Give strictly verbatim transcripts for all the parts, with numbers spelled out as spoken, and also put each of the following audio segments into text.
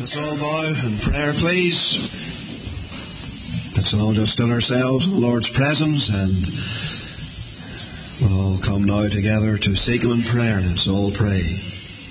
Let's all bow in prayer, please. Let's all just still ourselves in the Lord's presence, and we'll all come now together to seek Him in prayer. Let's all pray.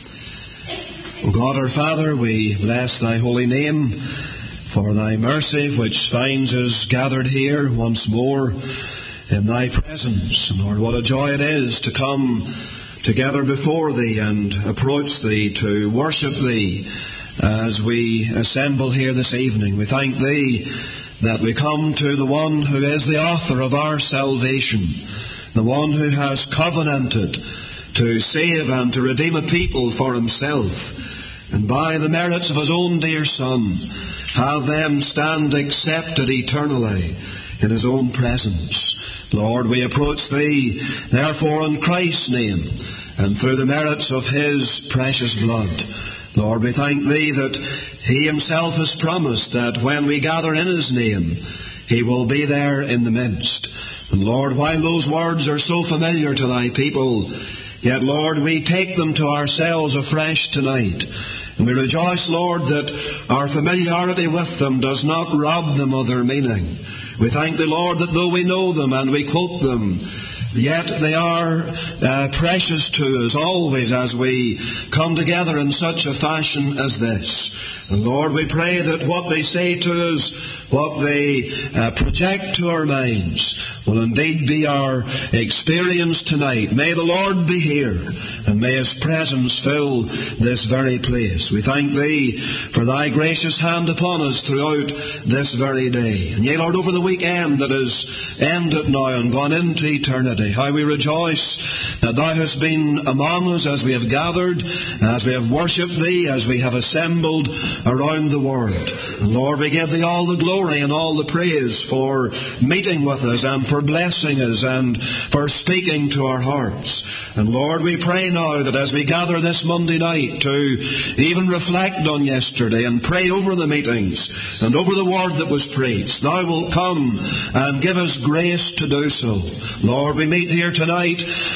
O God our Father, we bless Thy holy name for Thy mercy which finds us gathered here once more in Thy presence. Lord, what a joy it is to come together before Thee and approach Thee to worship Thee as we assemble here this evening. We thank Thee that we come to the one who is the author of our salvation, the one who has covenanted to save and to redeem a people for Himself, and by the merits of His own dear Son have them stand accepted eternally in His own presence. Lord, we approach Thee therefore in Christ's name and through the merits of His precious blood. Lord, we thank Thee that He Himself has promised that when we gather in His name, He will be there in the midst. And Lord, while those words are so familiar to Thy people, yet, Lord, we take them to ourselves afresh tonight. And we rejoice, Lord, that our familiarity with them does not rob them of their meaning. We thank Thee, Lord, that though we know them and we quote them, yet they are uh, precious to us always as we come together in such a fashion as this. And Lord, we pray that what they say to us, what they uh, project to our minds, will indeed be our experience tonight. May the Lord be here, and may His presence fill this very place. We thank Thee for Thy gracious hand upon us throughout this very day. And yea, Lord, over the weekend that is ended now and gone into eternity, how we rejoice that Thou hast been among us as we have gathered, as we have worshipped Thee, as we have assembled around the Word. And Lord, we give Thee all the glory and all the praise for meeting with us and for blessing us and for speaking to our hearts. And Lord, we pray now that as we gather this Monday night to even reflect on yesterday and pray over the meetings and over the Word that was preached, Thou wilt come and give us grace to do so. Lord, we meet here tonight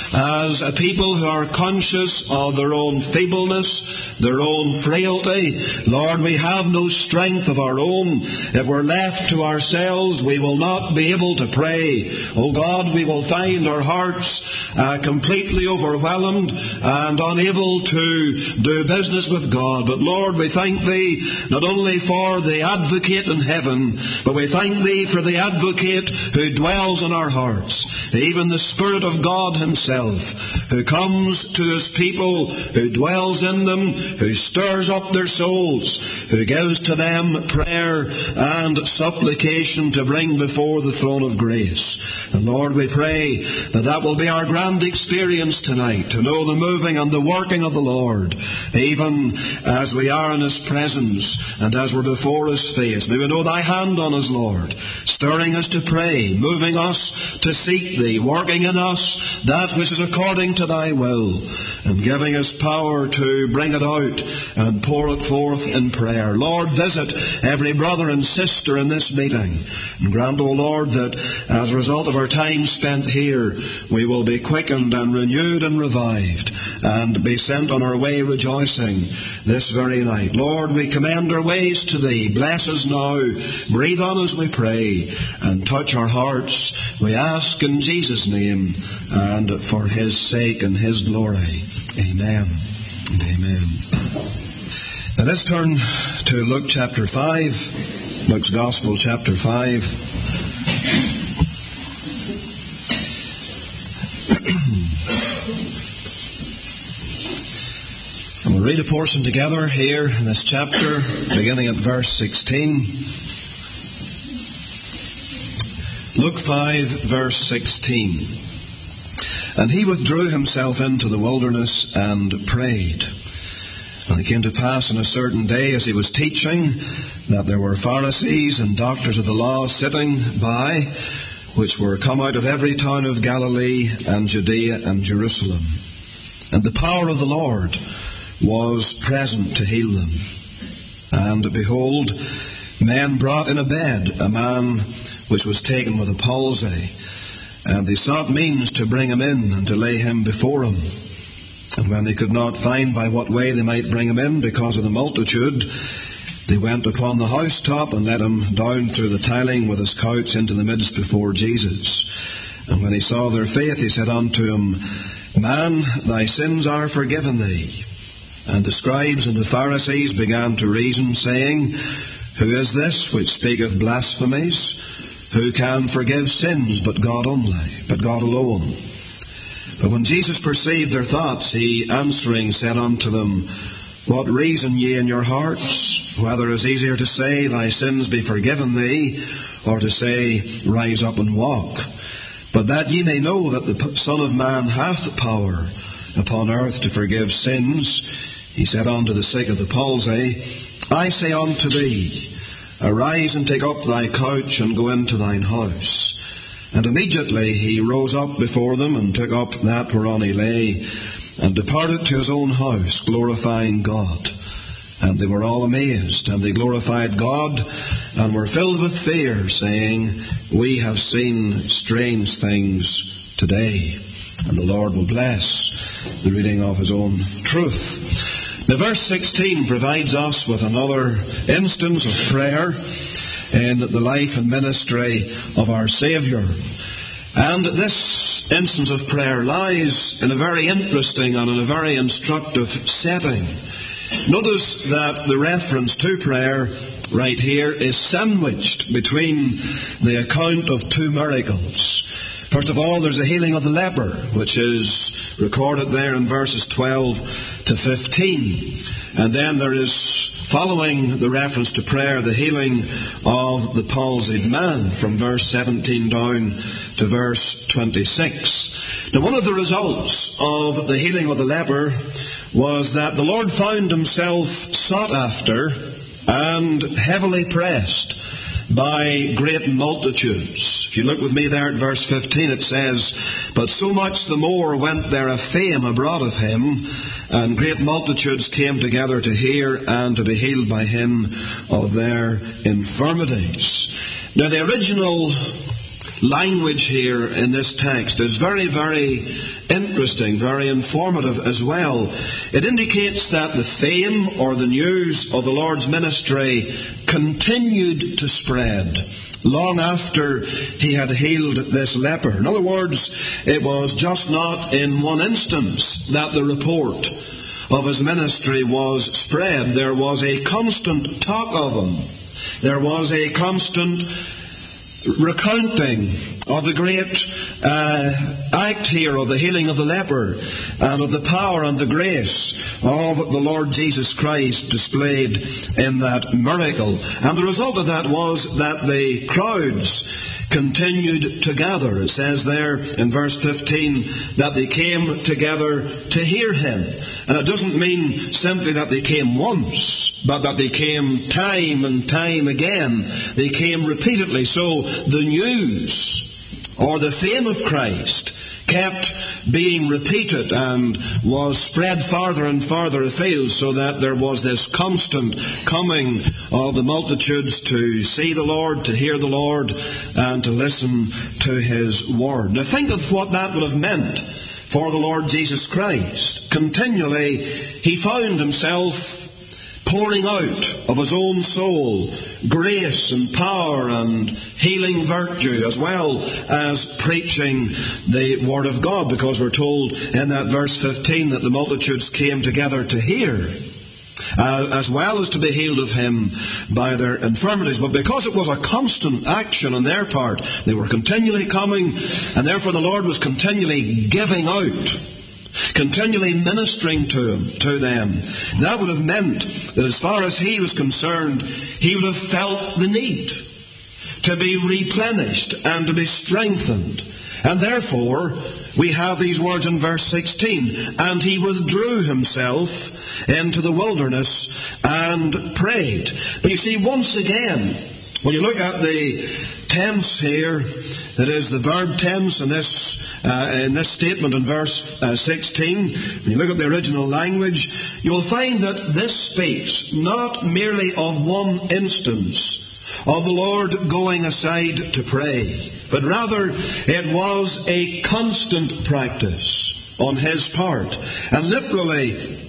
as a people who are conscious of their own feebleness, their own frailty. Lord, we have no strength of our own. If we're left to ourselves, we will not be able to pray. Oh God, we will find our hearts uh, completely overwhelmed and unable to do business with God. But Lord, we thank Thee not only for the advocate in heaven, but we thank Thee for the advocate who dwells in our hearts, even the Spirit of God Himself, who comes to His people, who dwells in them, who stirs up their souls, who gives to them prayer and supplication to bring before the throne of grace. And Lord, we pray that that will be our grand experience tonight, to know the moving and the working of the Lord, even as we are in His presence and as we're before His face. May we know Thy hand on us, Lord, stirring us to pray, moving us to seek Thee, working in us that which is according to Thy will, and giving us power to bring it out and pour it forth in prayer. Lord, visit every brother and sister in this meeting, and grant, O Lord, that as a result of our time spent here, we will be quickened and renewed and revived, and be sent on our way rejoicing this very night. Lord, we commend our ways to Thee. Bless us now. Breathe on us, we pray, and touch our hearts. We ask in Jesus' name and for His sake and His glory. Amen and amen. Now let's turn to Luke chapter five, Luke's Gospel chapter five. And we'll read a portion together here in this chapter, beginning at verse sixteen. Luke five, verse sixteen. And he withdrew himself into the wilderness and prayed. And it came to pass on a certain day, as he was teaching, that there were Pharisees and doctors of the law sitting by, which were come out of every town of Galilee and Judea and Jerusalem. And the power of the Lord was present to heal them. And behold, men brought in a bed a man which was taken with a palsy, and they sought means to bring him in and to lay him before him. And when they could not find by what way they might bring him in because of the multitude, They went upon the housetop and let him down through the tiling with his couch into the midst before Jesus. And when he saw their faith, he said unto him, Man, thy sins are forgiven thee. And the scribes and the Pharisees began to reason, saying, Who is this which speaketh blasphemies? Who can forgive sins but God only, but God alone? But when Jesus perceived their thoughts, he answering said unto them, What reason ye in your hearts? Whether it is easier to say, Thy sins be forgiven thee, or to say, Rise up and walk. But that ye may know that the Son of Man hath power upon earth to forgive sins, he said unto the sick of the palsy, I say unto thee, Arise and take up thy couch and go into thine house. And immediately he rose up before them and took up that whereon he lay, and departed to his own house, glorifying God. And they were all amazed, and they glorified God, and were filled with fear, saying, We have seen strange things today. And the Lord will bless the reading of his own truth. Now, verse sixteen provides us with another instance of prayer in the life and ministry of our Saviour. And this instance of prayer lies in a very interesting and in a very instructive setting. Notice that the reference to prayer right here is sandwiched between the account of two miracles. First of all, there's a healing of the leper, which is recorded there in verses twelve to fifteen. And then there is, following the reference to prayer, the healing of the palsied man from verse seventeen down to verse twenty-six. Now, one of the results of the healing of the leper was that the Lord found himself sought after and heavily pressed by great multitudes. If you look with me there at verse fifteen, it says, But so much the more went there a fame abroad of him, and great multitudes came together to hear and to be healed by him of their infirmities. Now, the original language here in this text is very, very interesting, very informative as well. It indicates that the fame or the news of the Lord's ministry continued to spread long after he had healed this leper. In other words, it was just not in one instance that the report of his ministry was spread. There was a constant talk of him. There was a constant recounting of the great uh, act here of the healing of the leper and of the power and the grace of the Lord Jesus Christ displayed in that miracle. And the result of that was that the crowds continued to gather. It says there in verse fifteen that they came together to hear him. And it doesn't mean simply that they came once, but that they came time and time again. They came repeatedly. So the news or the fame of Christ kept being repeated and was spread farther and farther afield, so that there was this constant coming of the multitudes to see the Lord, to hear the Lord, and to listen to his word. Now think of what that would have meant for the Lord Jesus Christ. Continually he found himself pouring out of his own soul grace and power and healing virtue, as well as preaching the Word of God, because we're told in that verse fifteen that the multitudes came together to hear, uh, as well as to be healed of him by their infirmities. But because it was a constant action on their part, they were continually coming, and therefore the Lord was continually giving out, continually ministering to him, to them. That would have meant that as far as he was concerned, he would have felt the need to be replenished and to be strengthened. And therefore, we have these words in verse sixteen, and he withdrew himself into the wilderness and prayed. But you see, once again, when you look at the tense here, that is the verb tense in this Uh, in this statement in verse uh, sixteen, when you look at the original language, you'll find that this speaks not merely of one instance of the Lord going aside to pray, but rather it was a constant practice on his part. And literally,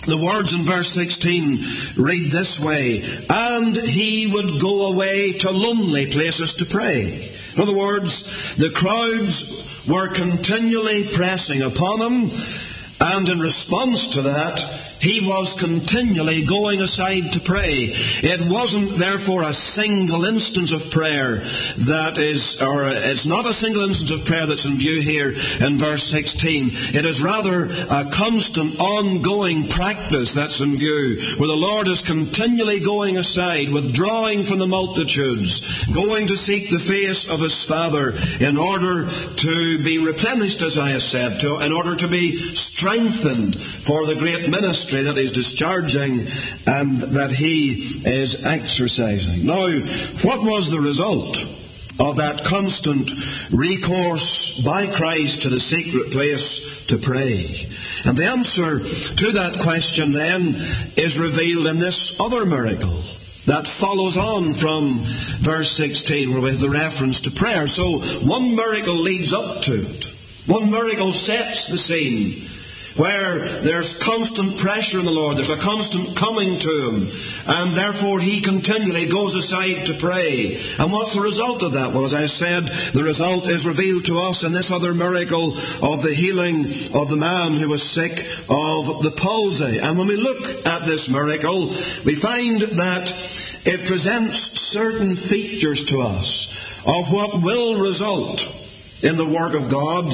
The words in verse sixteen read this way, and he would go away to lonely places to pray. In other words, the crowds were continually pressing upon him, and in response to that, he was continually going aside to pray. It wasn't, therefore, a single instance of prayer that is, or it's not a single instance of prayer that's in view here in verse sixteen. It is rather a constant, ongoing practice that's in view, where the Lord is continually going aside, withdrawing from the multitudes, going to seek the face of His Father in order to be replenished, as I have said, to, in order to be strengthened for the great ministry that He's discharging and that He is exercising. Now, what was the result of that constant recourse by Christ to the secret place to pray? And the answer to that question then is revealed in this other miracle that follows on from verse sixteen, where we have the reference to prayer. So one miracle leads up to it. One miracle sets the scene, where there's constant pressure on the Lord, there's a constant coming to Him, and therefore He continually goes aside to pray. And what's the result of that? Well, as I said, the result is revealed to us in this other miracle of the healing of the man who was sick of the palsy. And when we look at this miracle, we find that it presents certain features to us of what will result in the work of God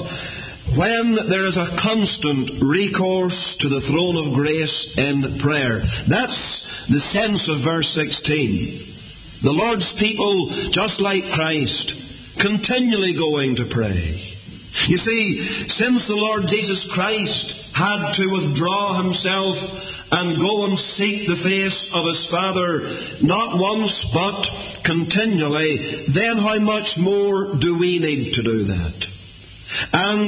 when there is a constant recourse to the throne of grace in prayer. That's the sense of verse sixteen. The Lord's people, just like Christ, continually going to pray. You see, since the Lord Jesus Christ had to withdraw Himself and go and seek the face of His Father, not once but continually, then how much more do we need to do that? And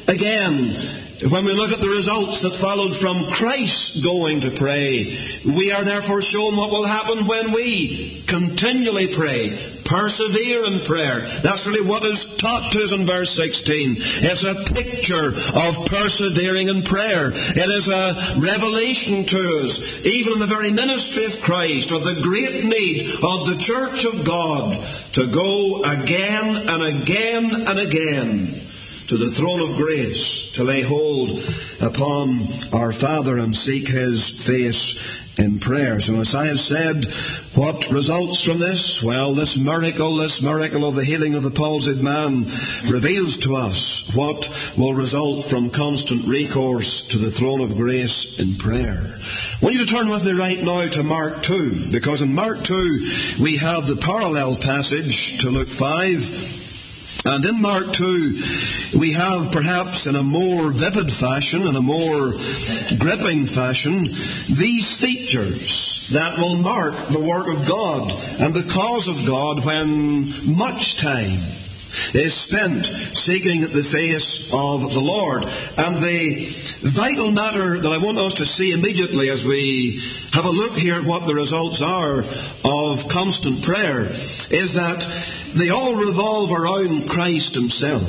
again, when we look at the results that followed from Christ going to pray, we are therefore shown what will happen when we continually pray, persevere in prayer. That's really what is taught to us in verse sixteen. It's a picture of persevering in prayer. It is a revelation to us, even in the very ministry of Christ, of the great need of the Church of God to go again and again and again to the throne of grace, to lay hold upon our Father and seek His face in prayer. So as I have said, what results from this? Well, this miracle, this miracle of the healing of the palsied man reveals to us what will result from constant recourse to the throne of grace in prayer. I want you to turn with me right now to Mark two, because in Mark two we have the parallel passage to Luke five. And in Mark two, we have, perhaps in a more vivid fashion, in a more gripping fashion, these features that will mark the work of God and the cause of God when much time is spent seeking the face of the Lord. And the vital matter that I want us to see immediately as we have a look here at what the results are of constant prayer is that they all revolve around Christ Himself.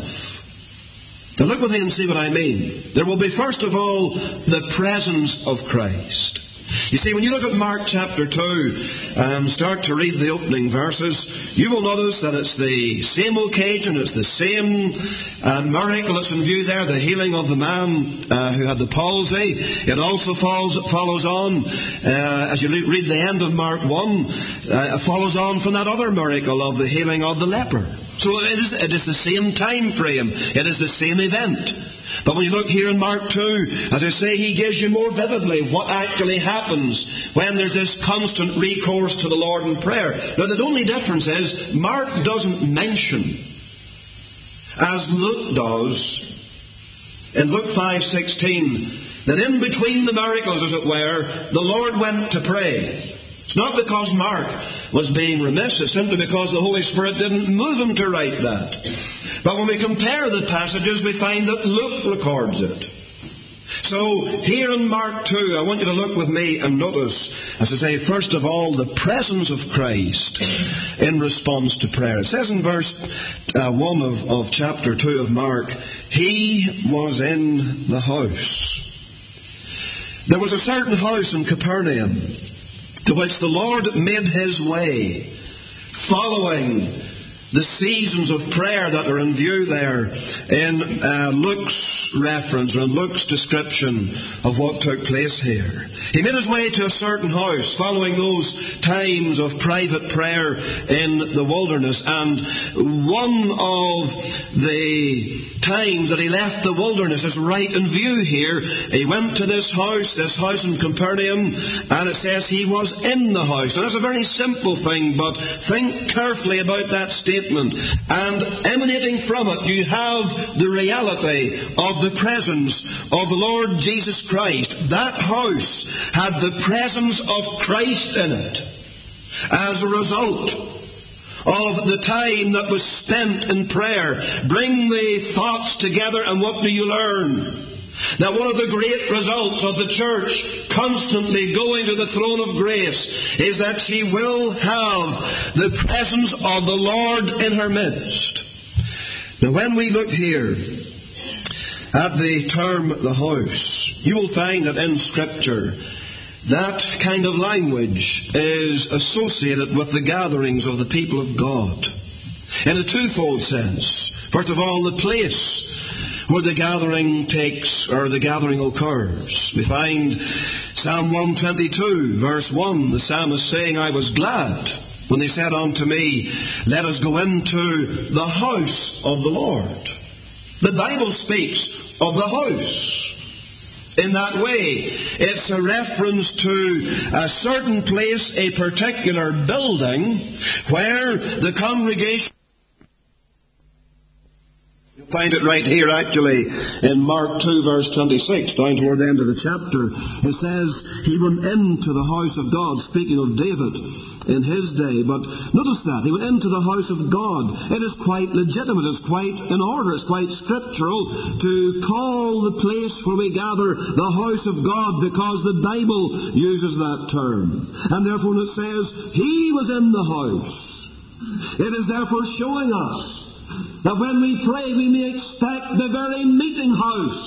Now look with me and see what I mean. There will be, first of all, the presence of Christ. You see, when you look at Mark chapter two and start to read the opening verses, you will notice that it's the same occasion, it's the same uh, miracle that's in view there, the healing of the man uh, who had the palsy. It also follows, follows on, uh, as you read the end of Mark one, uh, it follows on from that other miracle of the healing of the leper. So it is, it is the same time frame, it is the same event. But when you look here in Mark two, as I say, he gives you more vividly what actually happens when there's this constant recourse to the Lord in prayer. Now, the only difference is Mark doesn't mention, as Luke does, in Luke five sixteen, that in between the miracles, as it were, the Lord went to pray. It's not because Mark was being remiss, it's simply because the Holy Spirit didn't move him to write that. But when we compare the passages, we find that Luke records it. So, here in Mark two, I want you to look with me and notice, as I say, first of all, the presence of Christ in response to prayer. It says in verse uh, one of, of chapter two of Mark, He was in the house. There was a certain house in Capernaum to which the Lord made His way, following the seasons of prayer that are in view there in uh, Luke's reference and Luke's description of what took place here. He made his way to a certain house following those times of private prayer in the wilderness, and one of the times that he left the wilderness is right in view here. He went to this house, this house in Capernaum, and it says he was in the house. Now that's a very simple thing, but think carefully about that statement. And emanating from it, you have the reality of the presence of the Lord Jesus Christ. That house had the presence of Christ in it as a result of the time that was spent in prayer. Bring the thoughts together, and what do you learn? Now, one of the great results of the church constantly going to the throne of grace is that she will have the presence of the Lord in her midst. Now, when we look here at the term the house, you will find that in Scripture that kind of language is associated with the gatherings of the people of God in a twofold sense. First of all, the place where the gathering takes, or the gathering occurs. We find Psalm one twenty-two, verse one, the psalmist saying, I was glad when they said unto me, let us go into the house of the Lord. The Bible speaks of the house in that way. It's a reference to a certain place, a particular building, where the congregation... Find it right here, actually, in Mark two, verse twenty-six, down toward the end of the chapter. It says, he went into the house of God, speaking of David in his day. But notice that, he went into the house of God. It is quite legitimate, it's quite in order, it's quite scriptural to call the place where we gather the house of God, because the Bible uses that term. And therefore when it says, he was in the house, it is therefore showing us that when we pray, we may expect the very meeting house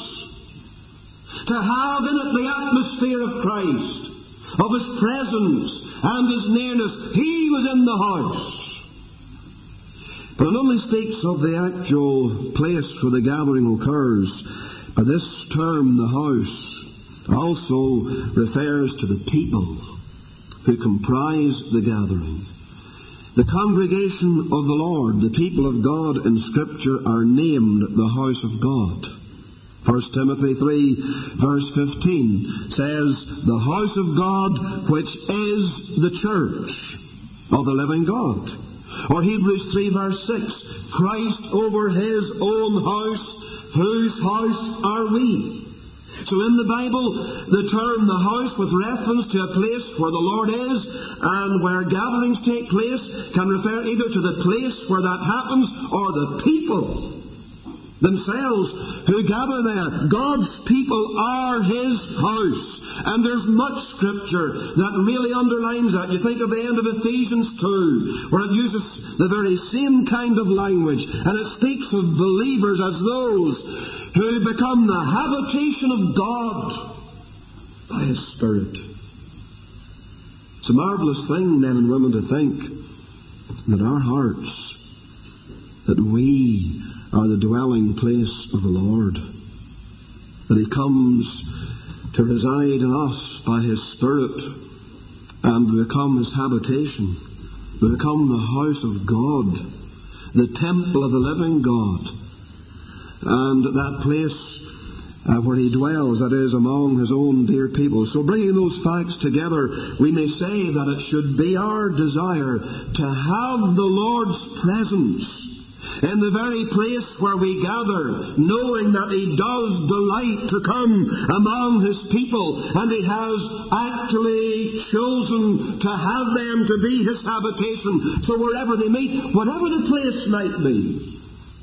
to have in it the atmosphere of Christ, of His presence and His nearness. He was in the house. But it only speaks of the actual place where the gathering occurs. But this term, the house, also refers to the people who comprise the gathering. The congregation of the Lord, the people of God in Scripture, are named the house of God. First Timothy three, verse fifteen says, the house of God, which is the church of the living God. Or Hebrews three, verse six, Christ over His own house, whose house are we? So in the Bible, the term the house, with reference to a place where the Lord is and where gatherings take place, can refer either to the place where that happens or the people themselves who gather there. God's people are His house. And there's much Scripture that really underlines that. You think of the end of Ephesians two, where it uses the very same kind of language, and it speaks of believers as those who become the habitation of God by His Spirit. It's a marvellous thing, men and women, to think that our hearts, that we are the dwelling place of the Lord, that He comes to reside in us by His Spirit and become His habitation, to become the house of God, the temple of the living God. And that place uh, where He dwells, that is, among His own dear people. So bringing those facts together, we may say that it should be our desire to have the Lord's presence in the very place where we gather, knowing that He does delight to come among His people, and He has actually chosen to have them to be His habitation. So wherever they meet, whatever the place might be,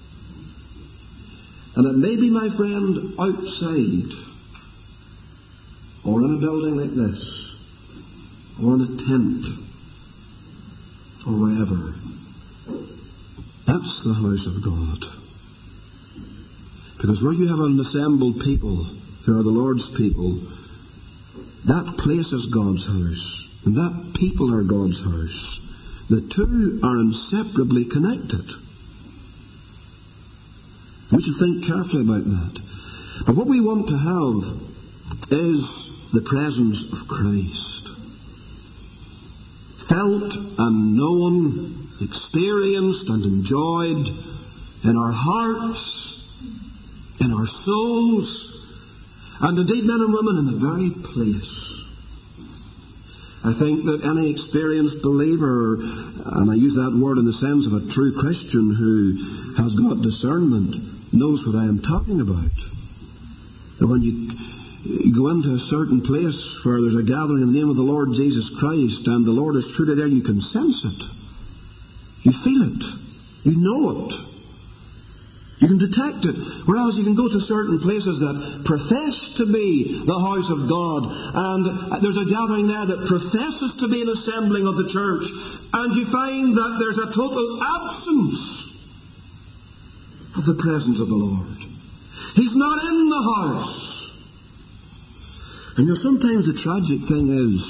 and it may be, my friend, outside, or in a building like this, or in a tent, or wherever. That's the house of God. Because where you have an assembled people, who are the Lord's people, that place is God's house, and that people are God's house. The two are inseparably connected. We should think carefully about that. But what we want to have is the presence of Christ. Felt and known, experienced and enjoyed in our hearts, in our souls, and indeed men and women in the very place. I think that any experienced believer, and I use that word in the sense of a true Christian who has got discernment, knows what I am talking about. That when you, you go into a certain place where there's a gathering in the name of the Lord Jesus Christ and the Lord is truly there, you can sense it. You feel it. You know it. You can detect it. Whereas you can go to certain places that profess to be the house of God, and there's a gathering there that professes to be an assembling of the church, and you find that there's a total absence of the presence of the Lord. He's not in the house. And you know, sometimes the tragic thing is,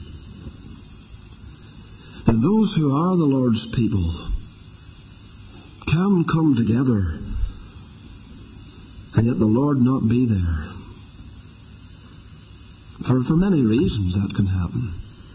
and those who are the Lord's people can come together, and yet the Lord not be there. For, for many reasons that can happen.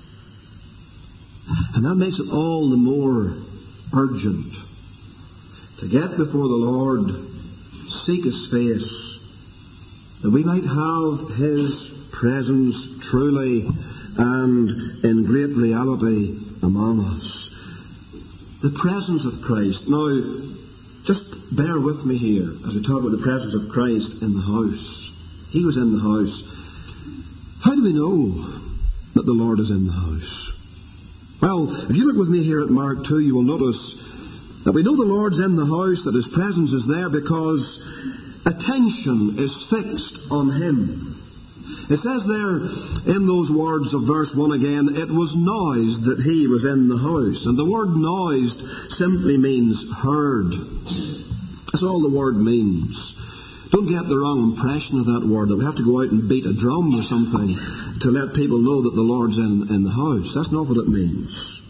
And that makes it all the more urgent to get before the Lord, seek His face, that we might have His presence truly and in great reality among us. The presence of Christ. Now, just bear with me here as we talk about the presence of Christ in the house. He was in the house. How do we know that the Lord is in the house? Well, if you look with me here at Mark two, you will notice that we know the Lord's in the house, that His presence is there because attention is fixed on Him. It says there in those words of verse one again, it was noised that He was in the house. And the word noised simply means heard. That's all the word means. Don't get the wrong impression of that word, that we have to go out and beat a drum or something to let people know that the Lord's in, in the house. That's not what it means.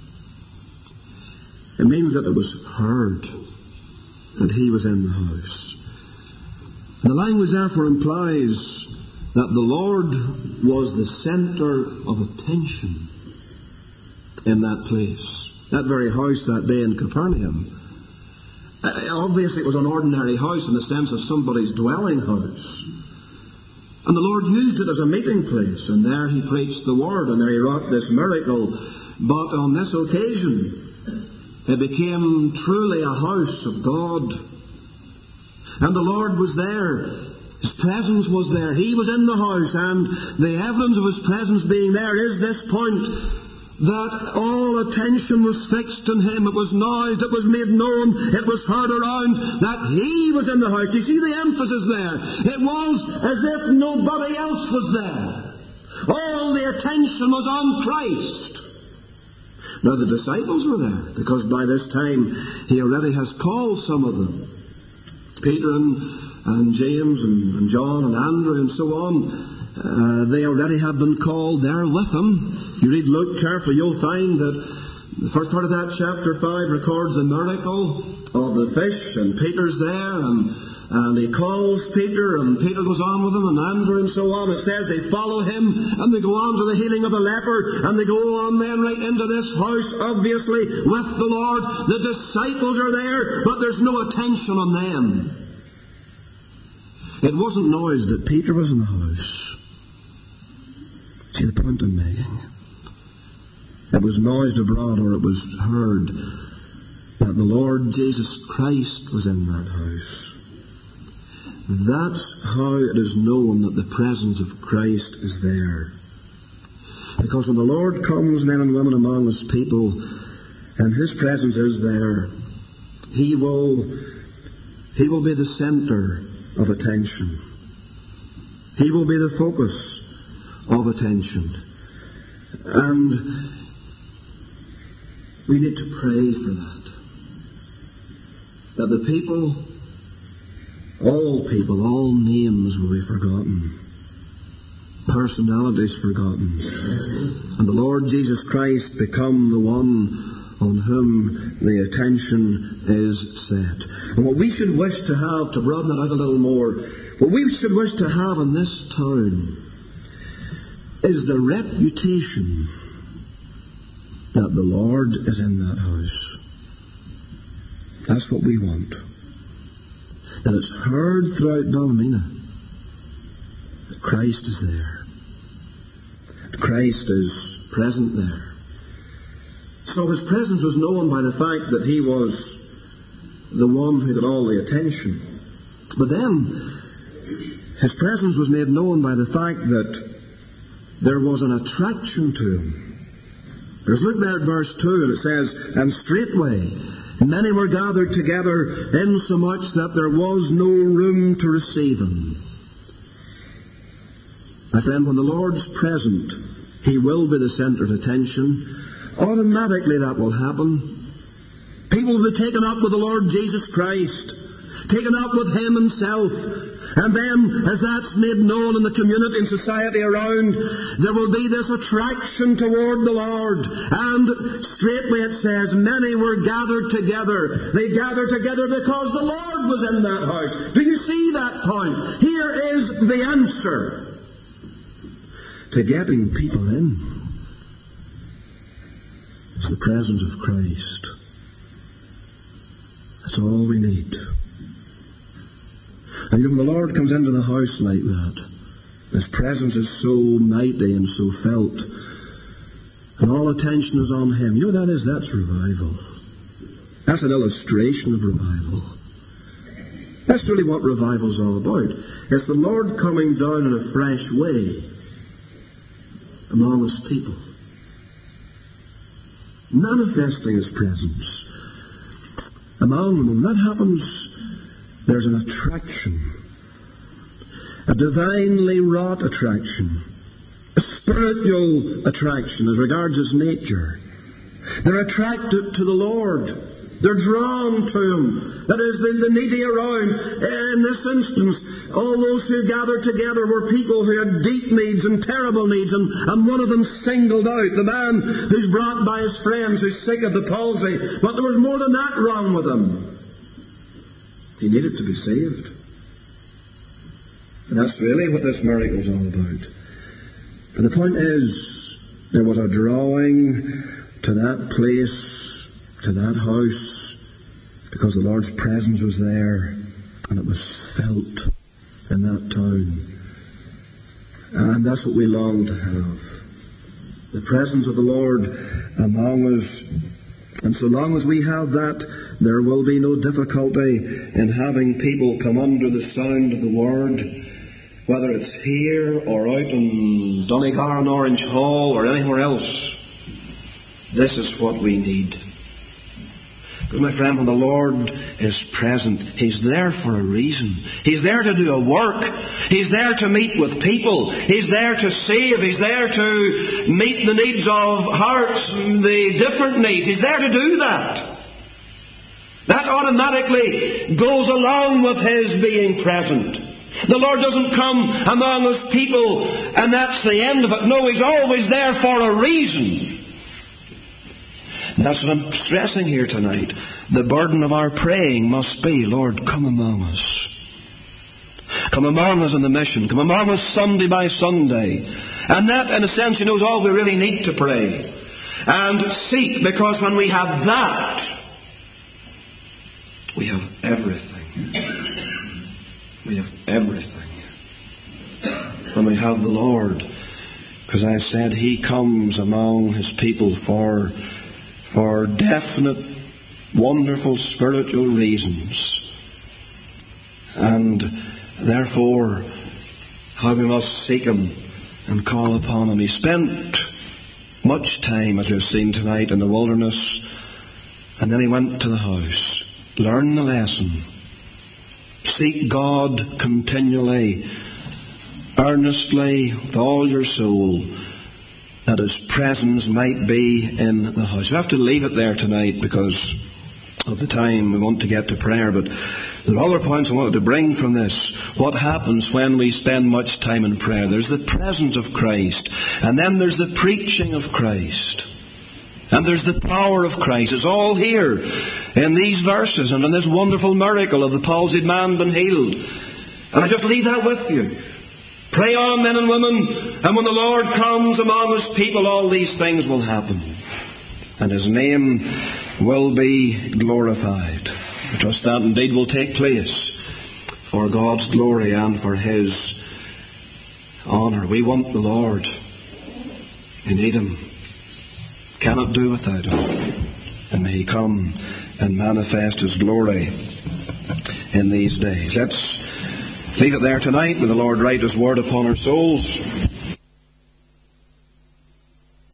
It means that it was heard that He was in the house. And the language therefore implies that the Lord was the centre of attention in that place, that very house that day in Capernaum. Uh, obviously it was an ordinary house in the sense of somebody's dwelling house. And the Lord used it as a meeting place, and there He preached the Word, and there He wrought this miracle. But on this occasion, it became truly a house of God. And the Lord was there. His presence was there. He was in the house, and the evidence of His presence being there is this point, that all attention was fixed on Him. It was noised, it was made known, it was heard around that He was in the house. You see the emphasis there? It was as if nobody else was there. All the attention was on Christ. Now the disciples were there, because by this time He already has called some of them. Peter and And James and, and John and Andrew and so on, uh, they already have been called there with Him. You read Luke carefully, you'll find that the first part of that chapter five records the miracle of the fish, and Peter's there, and, and He calls Peter, and Peter goes on with him, and Andrew and so on. It says they follow Him, and they go on to the healing of the leper, and they go on then right into this house, obviously, with the Lord. The disciples are there, but there's no attention on them. It wasn't noised that Peter was in the house. See the point I'm making? It was noised abroad, or it was heard, that the Lord Jesus Christ was in that house. That's how it is known that the presence of Christ is there. Because when the Lord comes, men and women, among His people, and His presence is there, He will, He will be the centre of attention. He will be the focus of attention. And we need to pray for that. That the people, all people, all names will be forgotten. personalities forgotten, and the Lord Jesus Christ become the one on whom the attention is set. And what we should wish to have, to broaden it out a little more, what we should wish to have in this town is the reputation that the Lord is in that house. That's what we want. That it's heard throughout Ballymena that Christ is there. That Christ is present there. So his presence was known by the fact that he was the one who got all the attention. But then his presence was made known by the fact that there was an attraction to him. Let's look there at verse two, and it says, "And straightway many were gathered together, insomuch that there was no room to receive them." My friend, when the Lord's present, he will be the centre of attention. Automatically that will happen. People will be taken up with the Lord Jesus Christ, taken up with him himself. And then, as that's made known in the community and society around, there will be this attraction toward the Lord. And straightway it says, many were gathered together. They gathered together because the Lord was in that house. Do you see that point? Here is the answer to getting people in. It's the presence of Christ. That's all we need. And when the Lord comes into the house like that, His presence is so mighty and so felt, and all attention is on Him. You know what that is? That's revival. That's an illustration of revival. That's really what revival's all about. It's the Lord coming down in a fresh way among His people, manifesting His presence among them. When that happens, there's an attraction, a divinely wrought attraction, a spiritual attraction as regards His nature. They're attracted to the Lord. They're drawn to Him. That is, the, the needy around. In this instance, all those who gathered together were people who had deep needs and terrible needs, and, and one of them singled out, the man who's brought by his friends who's sick of the palsy. But there was more than that wrong with him. He needed to be saved. And that's really what this miracle is all about. But the point is, there was a drawing to that place, to that house, because the Lord's presence was there, and it was felt in that town. And that's what we long to have. The presence of the Lord among us. And so long as we have that, there will be no difficulty in having people come under the sound of the Word, whether it's here or out in Donegal and Orange Hall or anywhere else. This is what we need. Because, my friend, when the Lord is present, He's there for a reason. He's there to do a work. He's there to meet with people. He's there to save. He's there to meet the needs of hearts, the different needs. He's there to do that. That automatically goes along with His being present. The Lord doesn't come among His people and that's the end of it. No, He's always there for a reason. That's what I'm stressing here tonight. The burden of our praying must be, Lord, come among us. Come among us in the mission. Come among us Sunday by Sunday. And that, in a sense, you know, is all we really need to pray. And seek, because when we have that, we have everything. We have everything. When we have the Lord, because I said He comes among His people for for definite, wonderful spiritual reasons. And therefore, how we must seek Him and call upon Him. He spent much time, as we've seen tonight, in the wilderness, and then He went to the house. Learn the lesson. Seek God continually, earnestly, with all your soul, that His presence might be in the house. We have to leave it there tonight because of the time. We want to get to prayer, but there are other points I wanted to bring from this. What happens when we spend much time in prayer? There's the presence of Christ, and then there's the preaching of Christ, and there's the power of Christ. It's all here in these verses and in this wonderful miracle of the palsied man being healed. And I just leave that with you. Pray on, men and women, and when the Lord comes among His people, all these things will happen, and His name will be glorified. I trust that indeed will take place for God's glory and for His honour. We want the Lord. We need Him. Cannot do without Him. And may He come and manifest His glory in these days. Let's leave it there tonight. May the Lord write His word upon our souls.